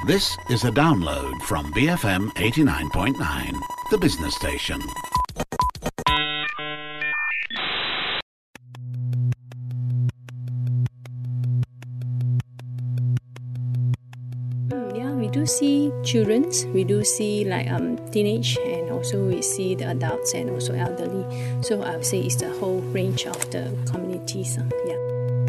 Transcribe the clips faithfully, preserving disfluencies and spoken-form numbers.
This is a download from B F M eighty-nine point nine, the business station. Yeah, we do see children, we do see like um teenage, and also we see the adults and also elderly. So I would say it's the whole range of the communities. Uh, yeah.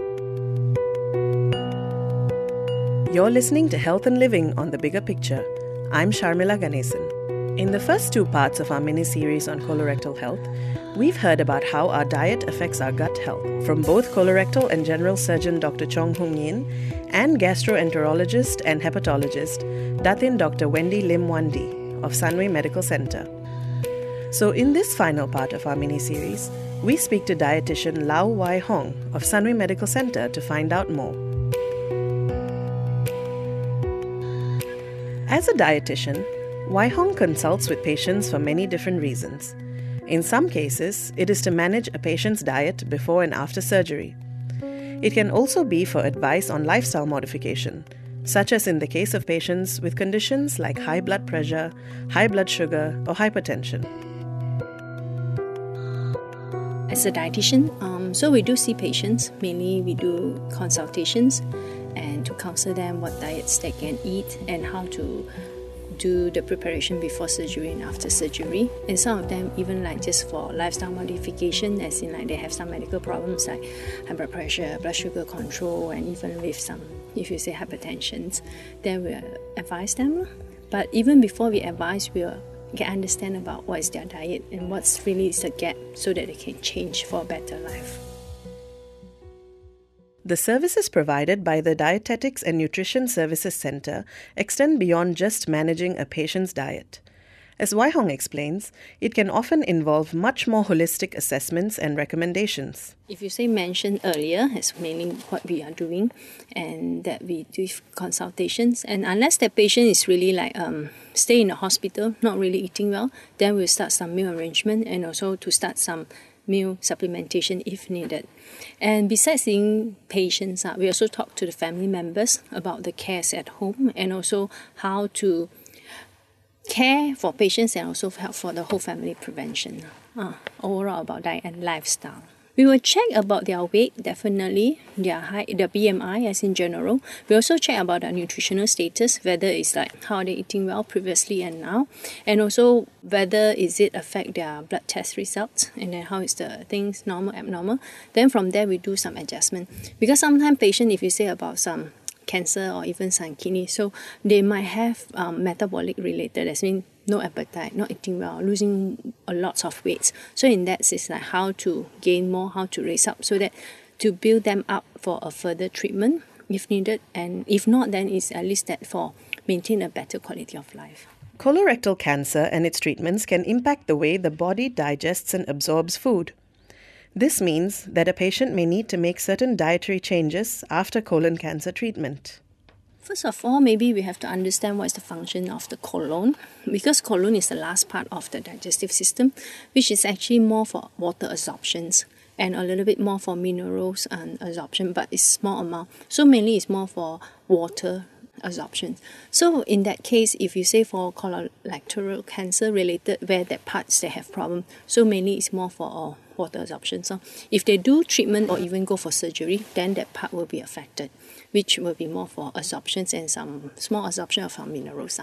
You're listening to Health and Living on The Bigger Picture. I'm Sharmila Ganesan. In the first two parts of our mini-series on colorectal health, we've heard about how our diet affects our gut health from both colorectal and general surgeon Doctor Chong Hoong Yin and gastroenterologist and hepatologist Datin Doctor Wendy Lim Wan Dee of Sunway Medical Center. So in this final part of our mini-series, we speak to dietitian Lau Wai Hong of Sunway Medical Center to find out more. As a dietitian, Wai Hong consults with patients for many different reasons. In some cases, it is to manage a patient's diet before and after surgery. It can also be for advice on lifestyle modification, such as in the case of patients with conditions like high blood pressure, high blood sugar, or hypertension. As a dietitian, um, so we do see patients, mainly we do consultations and to counsel them what diets they can eat and how to do the preparation before surgery and after surgery. And some of them even like just for lifestyle modification, as in like they have some medical problems like high blood pressure, blood sugar control, and even with some, if you say hypertension, then we'll advise them. But even before we advise, we'll get understand about what is their diet and what's really is the gap so that they can change for a better life. The services provided by the Dietetics and Nutrition Services Center extend beyond just managing a patient's diet. As Wai Hong explains, it can often involve much more holistic assessments and recommendations. If you say mentioned earlier, it's mainly what we are doing, and that we do consultations. And unless the patient is really like um stay in the hospital, not really eating well, then we'll start some meal arrangement and also to start some meal supplementation if needed. And besides seeing patients, uh, we also talk to the family members about the cares at home and also how to care for patients and also help for the whole family prevention. Uh, overall about diet and lifestyle. We will check about their weight, definitely, their height, their B M I as in general. We also check about their nutritional status, whether it's like how they're eating well previously and now, and also whether is it affect their blood test results, and then how is the things normal, abnormal. Then from there we do some adjustment. Because sometimes patient, if you say about some cancer or even some kidney, so they might have um, metabolic related, that means no appetite, not eating well, losing a lot of weight. So in that it's like how to gain more, how to raise up, so that to build them up for a further treatment if needed, and if not, then it's at least that for maintain a better quality of life. Colorectal cancer and its treatments can impact the way the body digests and absorbs food. This means that a patient may need to make certain dietary changes after colon cancer treatment. First of all, maybe we have to understand what is the function of the colon, because colon is the last part of the digestive system, which is actually more for water absorptions and a little bit more for minerals and absorption, but it's small amount. So mainly it's more for water absorption. So in that case, if you say for colorectal cancer related, where that parts they have problem, so mainly it's more for uh, water absorption. So if they do treatment or even go for surgery, then that part will be affected, which will be more for absorptions and some small absorption of our minerals. Uh.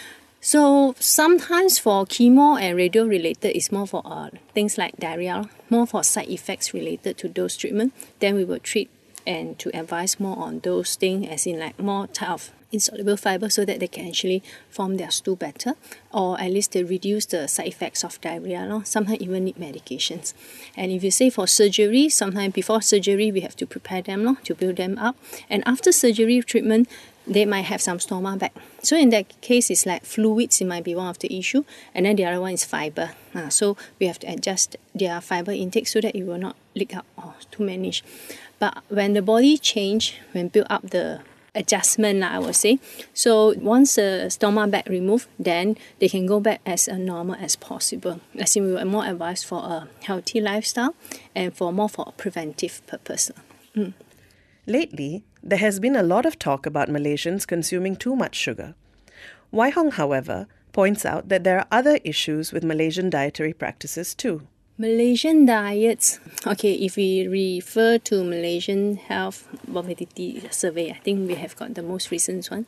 So sometimes for chemo and radio related, it's more for uh, things like diarrhea, more for side effects related to those treatment. Then we will treat and to advise more on those things, as in like more type of insoluble fiber, so that they can actually form their stool better, or at least they reduce the side effects of diarrhea. No? Sometimes even need medications. And if you say for surgery, sometimes before surgery we have to prepare them, no? To build them up. And after surgery treatment, they might have some stoma bag. So in that case, it's like fluids, it might be one of the issue, and then the other one is fiber. Uh, so we have to adjust their fiber intake so that it will not leak out or too many. But when the body change, when build up the adjustment, I would say, so once the stoma bag removed, then they can go back as uh, normal as possible. I think we were more advised for a healthy lifestyle and for more for preventive purpose. Mm. Lately, There has been a lot of talk about Malaysians consuming too much sugar. Wai Hong, however, points out that there are other issues with Malaysian dietary practices too. Malaysian diets, okay, if we refer to Malaysian Health Mobility Survey, I think we have got the most recent one.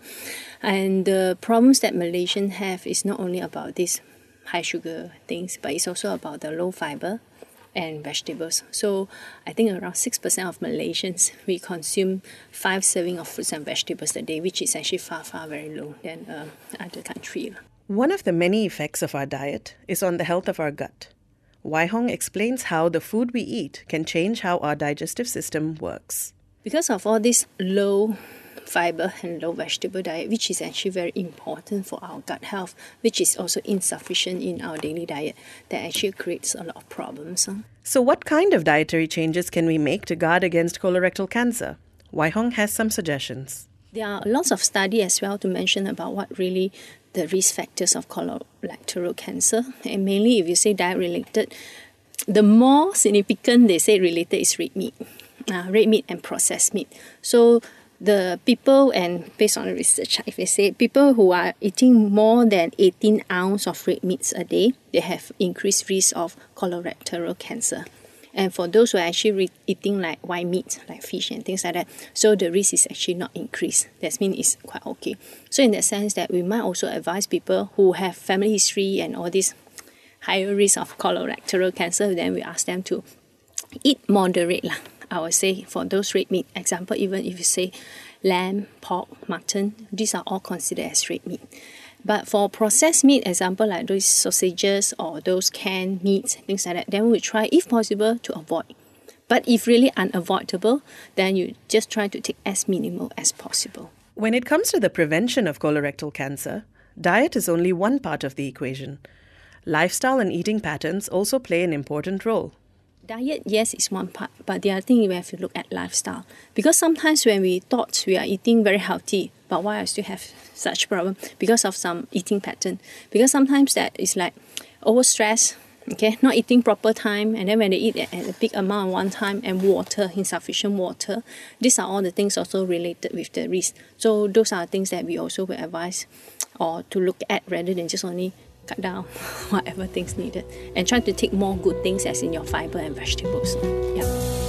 And the problems that Malaysians have is not only about these high sugar things, but it's also about the low fiber and vegetables. So I think around six percent of Malaysians, we consume five servings of fruits and vegetables a day, which is actually far, far very low than uh, other countries. One of the many effects of our diet is on the health of our gut. Wai Hong explains how the food we eat can change how our digestive system works. Because of all this low fiber and low vegetable diet, which is actually very important for our gut health, which is also insufficient in our daily diet, that actually creates a lot of problems. Huh? So what kind of dietary changes can we make to guard against colorectal cancer? Wai Hong has some suggestions. There are lots of studies as well to mention about what really the risk factors of colorectal cancer. And mainly if you say diet related, the more significant they say related is red meat, uh, red meat and processed meat. So the people, and based on the research, if they say people who are eating more than eighteen ounces of red meats a day, they have increased risk of colorectal cancer. And for those who are actually re- eating like white meat, like fish and things like that, so the risk is actually not increased. That means it's quite okay. So in that sense that we might also advise people who have family history and all this higher risk of colorectal cancer, then we ask them to eat moderate lah. I would say for those red meat, example, even if you say lamb, pork, mutton, these are all considered as red meat. But for processed meat, example like those sausages or those canned meats, things like that, then we try, if possible, to avoid. But if really unavoidable, then you just try to take as minimal as possible. When it comes to the prevention of colorectal cancer, diet is only one part of the equation. Lifestyle and eating patterns also play an important role. Diet, yes, is one part, but the other thing we have to look at lifestyle. Because sometimes when we thought we are eating very healthy, but why I still have such problem? Because of some eating pattern. Because sometimes that is like overstress, okay, not eating proper time, and then when they eat at a big amount at one time, and water, insufficient water, these are all the things also related with the risk. So those are things that we also will advise or to look at rather than just only cut down whatever things needed and try to take more good things as in your fiber and vegetables. Yeah.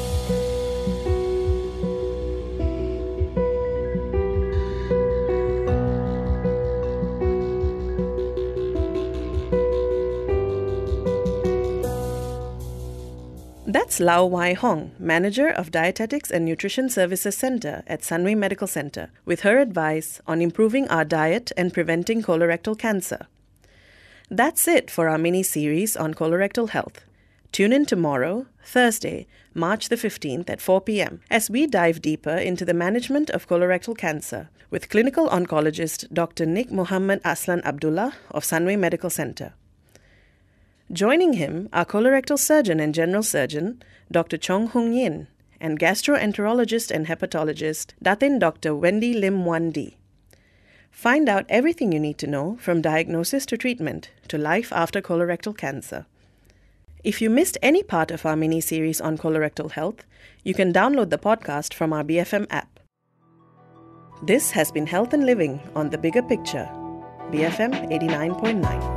That's Lau Wai Hong, Manager of Dietetics and Nutrition Services Centre at Sunway Medical Centre, with her advice on improving our diet and preventing colorectal cancer. That's it for our mini-series on colorectal health. Tune in tomorrow, Thursday, March the fifteenth at four p.m. as we dive deeper into the management of colorectal cancer with clinical oncologist Doctor Nick Muhammad Aslan Abdullah of Sunway Medical Centre. Joining him are colorectal surgeon and general surgeon Doctor Chong Hung Yin and gastroenterologist and hepatologist Datin Doctor Wendy Lim Wan Di. Find out everything you need to know from diagnosis to treatment to life after colorectal cancer. If you missed any part of our mini-series on colorectal health, you can download the podcast from our B F M app. This has been Health and Living on The Bigger Picture, B F M eighty-nine point nine.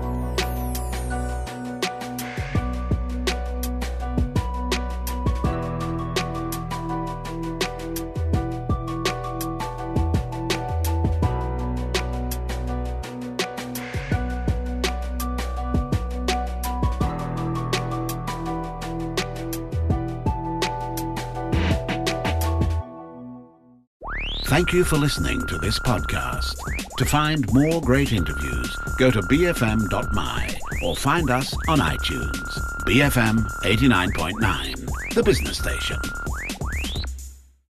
Thank you for listening to this podcast. To find more great interviews, go to b f m dot m y or find us on iTunes. B F M eighty-nine point nine, the business station.